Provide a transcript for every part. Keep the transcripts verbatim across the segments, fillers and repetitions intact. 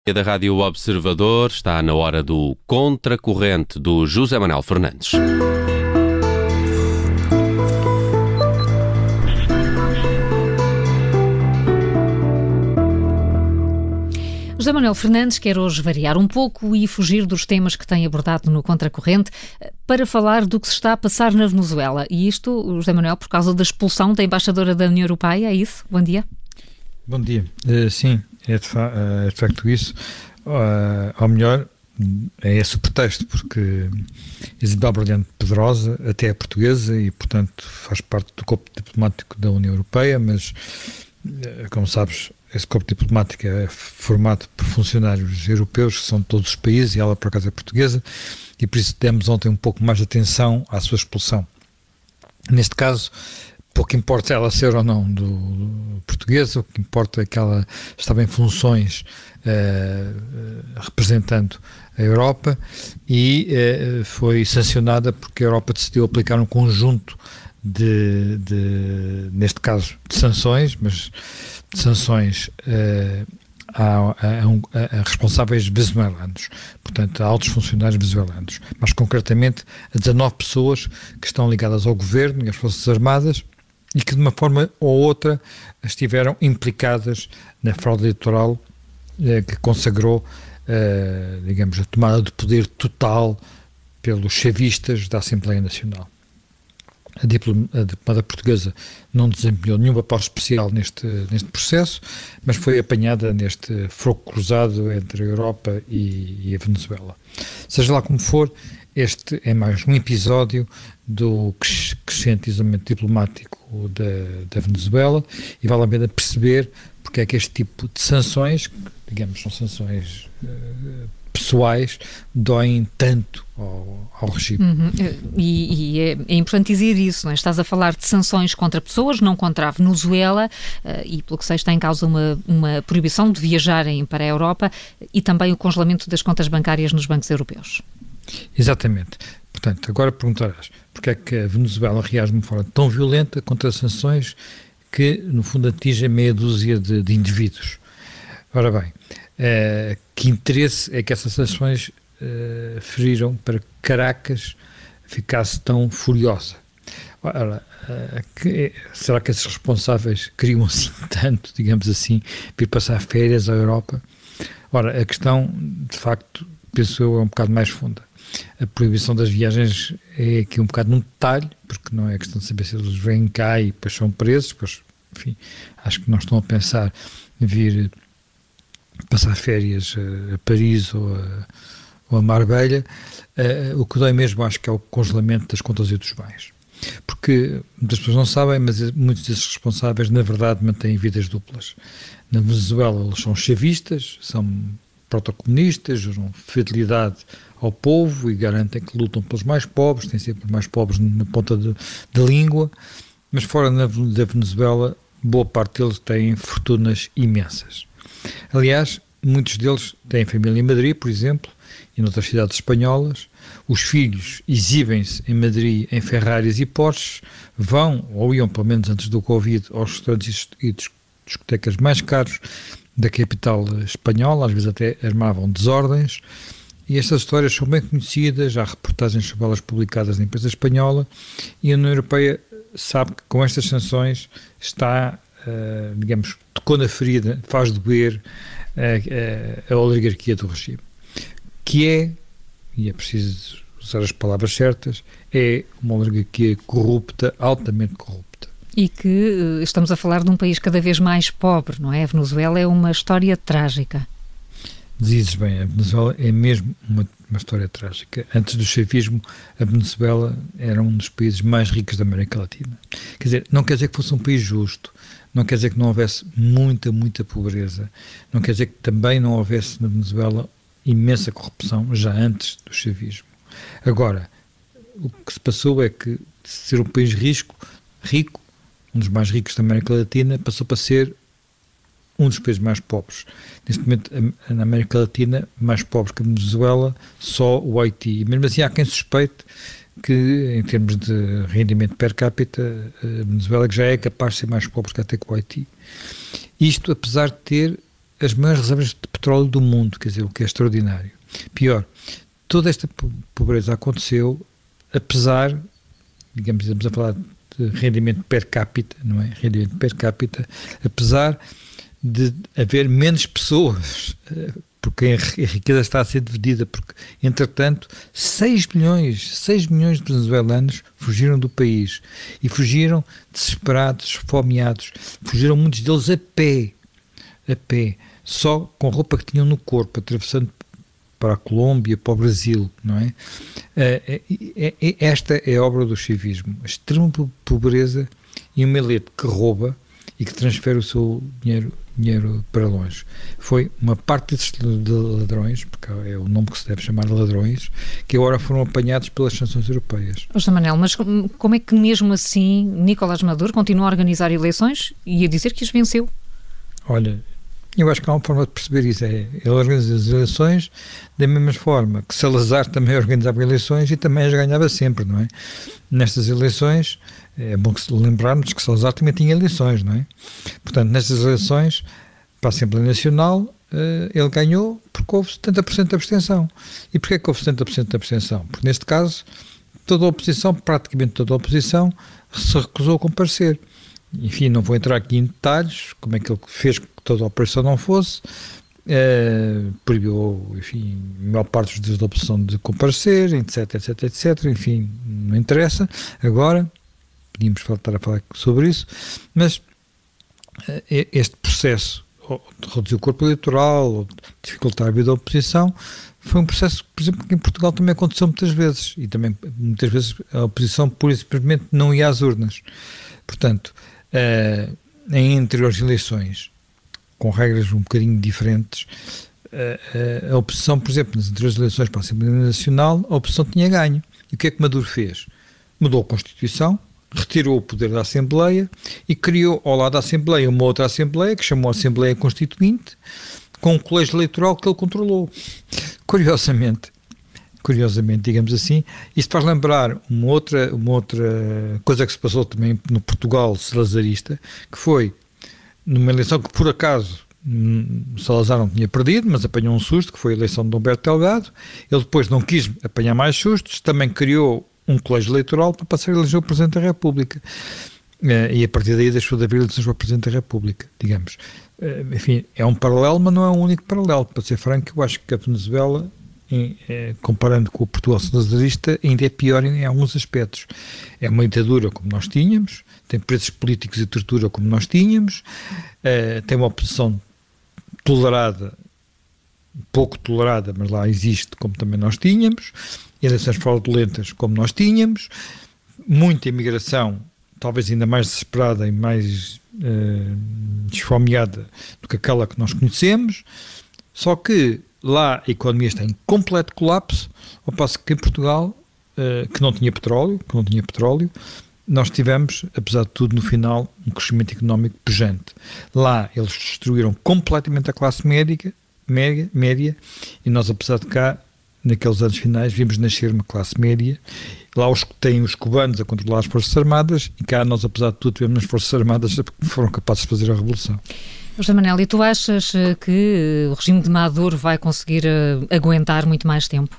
Da Rádio Observador, está na hora do Contracorrente do José Manuel Fernandes. José Manuel Fernandes quer hoje variar um pouco e fugir dos temas que tem abordado no Contracorrente para falar do que se está a passar na Venezuela. E isto, José Manuel, por causa da expulsão da embaixadora da União Europeia, é isso? Bom dia. Bom dia. Uh, sim, é de, fa- é de facto isso. Uh, ao melhor, é esse o pretexto, porque Isabel Brilhante Pedrosa até é portuguesa e, portanto, faz parte do corpo diplomático da União Europeia, mas, uh, como sabes, esse corpo diplomático é formado por funcionários europeus, que são de todos os países, e ela, por acaso, é portuguesa, e por isso demos ontem um pouco mais de atenção à sua expulsão. Neste caso, pouco importa ela ser ou não do, do portuguesa, o que importa é que ela estava em funções uh, representando a Europa e uh, foi sancionada porque a Europa decidiu aplicar um conjunto de, de neste caso, de sanções, mas de sanções uh, a, a, a, a responsáveis venezuelanos, portanto a altos funcionários venezuelanos, mas concretamente a dezanove pessoas que estão ligadas ao governo e às Forças Armadas e que de uma forma ou outra estiveram implicadas na fraude eleitoral eh, que consagrou, eh, digamos, a tomada de poder total pelos chavistas da Assembleia Nacional. A, diploma, a diplomata portuguesa não desempenhou nenhum papel especial neste, neste processo, mas foi apanhada neste fogo cruzado entre a Europa e, e a Venezuela. Seja lá como for, este é mais um episódio do crescente isolamento diplomático da, da Venezuela e vale a pena perceber porque é que este tipo de sanções, que, digamos, são sanções uh, pessoais, doem tanto ao, ao regime. Uhum. E, e é, é importante dizer isso, não é? Estás a falar de sanções contra pessoas, não contra a Venezuela, uh, e pelo que sei está em causa uma, uma proibição de viajarem para a Europa e também o congelamento das contas bancárias nos bancos europeus. Exatamente. Portanto, agora perguntarás porque é que a Venezuela reage de uma forma tão violenta contra sanções que, no fundo, atingem meia dúzia de, de indivíduos. Ora bem, uh, que interesse é que essas sanções uh, feriram para que Caracas ficasse tão furiosa? Ora, uh, que, será que esses responsáveis queriam assim tanto, digamos assim, vir passar férias à Europa? Ora, a questão, de facto, penso eu, é um bocado mais funda. A proibição das viagens é aqui um bocado num detalhe, porque não é questão de saber se eles vêm cá e depois são presos, pois, enfim, acho que não estão a pensar em vir passar férias a, a Paris ou a, ou a Marbella. Uh, o que dói mesmo acho que é o congelamento das contas e dos bens. Porque muitas pessoas não sabem, mas muitos desses responsáveis, na verdade, mantêm vidas duplas. Na Venezuela eles são chavistas, são protocomunistas, juram fidelidade ao povo e garantem que lutam pelos mais pobres, têm sempre os mais pobres na ponta de, da língua, mas fora na, da Venezuela, boa parte deles têm fortunas imensas. Aliás, muitos deles têm família em Madrid, por exemplo, e noutras cidades espanholas. Os filhos exibem-se em Madrid em Ferraris e Porsches, vão, ou iam pelo menos antes do Covid, aos restaurantes e discotecas mais caros da capital espanhola, às vezes até armavam desordens, e estas histórias são bem conhecidas, há reportagens sobre elas publicadas na imprensa espanhola, e a União Europeia sabe que com estas sanções está, uh, digamos, tocou na ferida, faz doer a, a, a oligarquia do regime, que é, e é preciso usar as palavras certas, é uma oligarquia corrupta, altamente corrupta. E que estamos a falar de um país cada vez mais pobre, não é? A Venezuela é uma história trágica. Dizes bem, a Venezuela é mesmo uma, uma história trágica. Antes do chavismo, a Venezuela era um dos países mais ricos da América Latina. Quer dizer, não quer dizer que fosse um país justo, não quer dizer que não houvesse muita, muita pobreza, não quer dizer que também não houvesse na Venezuela imensa corrupção já antes do chavismo. Agora, o que se passou é que ser um país rico, rico, um dos mais ricos da América Latina, passou para ser um dos países mais pobres. Neste momento, na América Latina, mais pobres que a Venezuela, só o Haiti. E mesmo assim há quem suspeite que, em termos de rendimento per capita, a Venezuela já é capaz de ser mais pobre que até que o Haiti. Isto, apesar de ter as maiores reservas de petróleo do mundo, quer dizer, o que é extraordinário. Pior, toda esta pobreza aconteceu apesar, digamos, estamos a falar de rendimento per capita, não é? Rendimento per capita, apesar de haver menos pessoas, porque a riqueza está a ser dividida, porque, entretanto, seis milhões, seis milhões de venezuelanos fugiram do país e fugiram desesperados, esfomeados, fugiram muitos deles a pé, a pé, só com roupa que tinham no corpo, atravessando para a Colômbia, para o Brasil, não é? Esta é a obra do chavismo, a extrema pobreza e uma elite que rouba e que transfere o seu dinheiro, dinheiro para longe. Foi uma parte desses ladrões, porque é o nome que se deve chamar ladrões, que agora foram apanhados pelas sanções europeias. José Manuel, mas como é que mesmo assim Nicolás Maduro continua a organizar eleições e a dizer que as venceu? Olha, eu acho que há uma forma de perceber isso, é, ele organiza as eleições da mesma forma que Salazar também organizava eleições e também as ganhava sempre, não é? Nestas eleições, é bom que lembrarmos que Salazar também tinha eleições, não é? Portanto, nestas eleições, para a Assembleia Nacional, ele ganhou porque houve setenta por cento de abstenção. E porquê que houve setenta por cento de abstenção? Porque neste caso, toda a oposição, praticamente toda a oposição, se recusou a comparecer. Enfim, não vou entrar aqui em detalhes, como é que ele fez que toda a operação não fosse, uh, proibiu, enfim, a maior parte dos da oposição de comparecer, etc, etc, etc, enfim, não interessa. Agora, podíamos estar a falar sobre isso, mas uh, este processo de reduzir o corpo eleitoral, ou de dificultar a vida da oposição, foi um processo, por exemplo, que em Portugal também aconteceu muitas vezes, e também muitas vezes a oposição pura e simplesmente não ia às urnas. Portanto, Uh, em anteriores eleições, com regras um bocadinho diferentes, uh, uh, a oposição, por exemplo, nas anteriores eleições para a Assembleia Nacional, a oposição tinha ganho. E o que é que Maduro fez? Mudou a Constituição, retirou o poder da Assembleia e criou ao lado da Assembleia uma outra Assembleia, que chamou a Assembleia Constituinte, com um colégio eleitoral que ele controlou. Curiosamente, curiosamente, digamos assim, isto faz lembrar uma outra, uma outra coisa que se passou também no Portugal salazarista, que foi numa eleição que por acaso Salazar não tinha perdido, mas apanhou um susto, que foi a eleição de Humberto Delgado. Ele depois não quis apanhar mais sustos, também criou um colégio eleitoral para passar a eleger o Presidente da República. E a partir daí deixou de haver eleições para o Presidente da República, digamos. Enfim, é um paralelo, mas não é um único paralelo. Para ser franco, eu acho que a Venezuela, Em, eh, comparando com o Portugal salazarista, ainda é pior em, em alguns aspectos. É uma ditadura como nós tínhamos, tem presos políticos e tortura como nós tínhamos, eh, tem uma oposição tolerada, pouco tolerada, mas lá existe, como também nós tínhamos, eleições fraudulentas como nós tínhamos, muita imigração, talvez ainda mais desesperada e mais eh, desfomeada do que aquela que nós conhecemos, só que lá a economia está em completo colapso, ao passo que em Portugal, uh, que não tinha petróleo, que não tinha petróleo, nós tivemos, apesar de tudo, no final, um crescimento económico pujante. Lá eles destruíram completamente a classe médica, média, média, e nós, apesar de cá, naqueles anos finais, vimos nascer uma classe média. Lá os, têm os cubanos a controlar as Forças Armadas, e cá nós, apesar de tudo, tivemos as Forças Armadas que foram capazes de fazer a revolução. José Manuel, e tu achas que o regime de Maduro vai conseguir uh, aguentar muito mais tempo?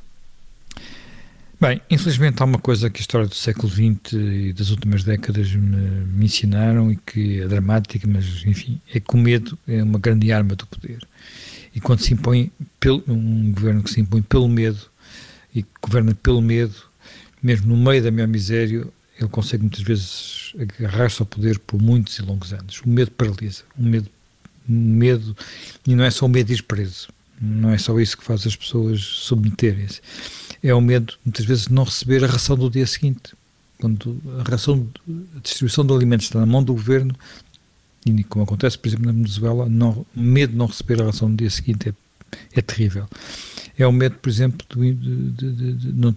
Bem, infelizmente há uma coisa que a história do século vinte e das últimas décadas me, me ensinaram e que é dramática, mas enfim, é que o medo é uma grande arma do poder. E quando se impõe pelo, um governo que se impõe pelo medo e que governa pelo medo, mesmo no meio da maior miséria, ele consegue muitas vezes agarrar-se ao poder por muitos e longos anos. O medo paralisa, o medo medo, e não é só o medo de ir preso, não é só isso que faz as pessoas submeterem-se, é o medo muitas vezes de não receber a ração do dia seguinte. Quando a ração, a distribuição de alimentos está na mão do governo, e como acontece por exemplo na Venezuela, não, o medo de não receber a ração no dia seguinte é, é terrível. É o medo, por exemplo, de, de, de, de, de não,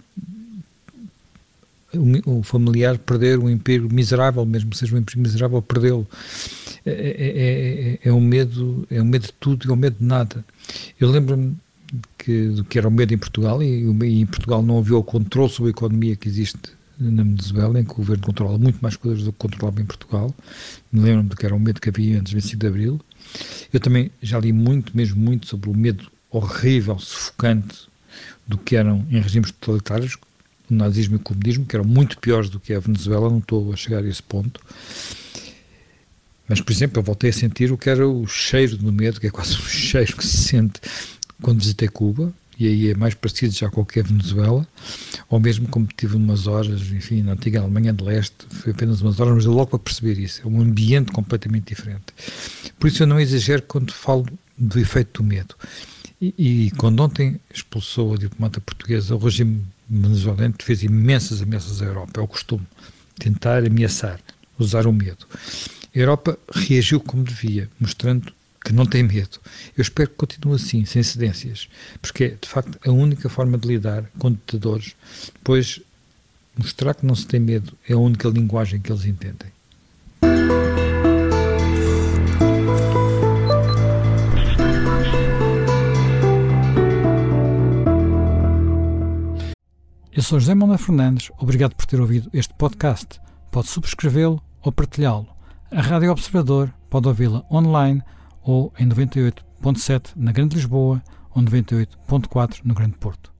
o familiar perder um emprego miserável, mesmo que seja um emprego miserável, perdê-lo. É, é, é, é um medo, é um medo de tudo e é um medo de nada. Eu lembro-me que, do que era o medo em Portugal, e, e em Portugal não havia o controle sobre a economia que existe na Venezuela, em que o governo controla muito mais coisas do que controlava em Portugal. Me lembro-me do que era o medo que havia antes do vinte e cinco de Abril. Eu também já li muito, mesmo muito, sobre o medo horrível, sufocante do que eram em regimes totalitários, o nazismo e o comunismo, que eram muito piores do que a Venezuela, não estou a chegar a esse ponto. Mas, por exemplo, eu voltei a sentir o que era o cheiro do medo, que é quase um cheiro que se sente quando visitei Cuba, e aí é mais parecido já com o que é Venezuela, ou mesmo como tive umas horas, enfim, na antiga Alemanha de Leste, foi apenas umas horas, mas eu logo para perceber isso, é um ambiente completamente diferente. Por isso eu não exagero quando falo do efeito do medo. E, e quando ontem expulsou a diplomata portuguesa, o regime venezuelano fez imensas ameaças à Europa, é o costume, tentar ameaçar, usar o medo. A Europa reagiu como devia, mostrando que não tem medo. Eu espero que continue assim, sem cedências, porque é, de facto, a única forma de lidar com ditadores, pois mostrar que não se tem medo é a única linguagem que eles entendem. Eu sou José Manuel Fernandes, obrigado por ter ouvido este podcast. Pode subscrevê-lo ou partilhá-lo. A Rádio Observador pode ouvi-la online ou em noventa e oito ponto sete na Grande Lisboa ou noventa e oito ponto quatro no Grande Porto.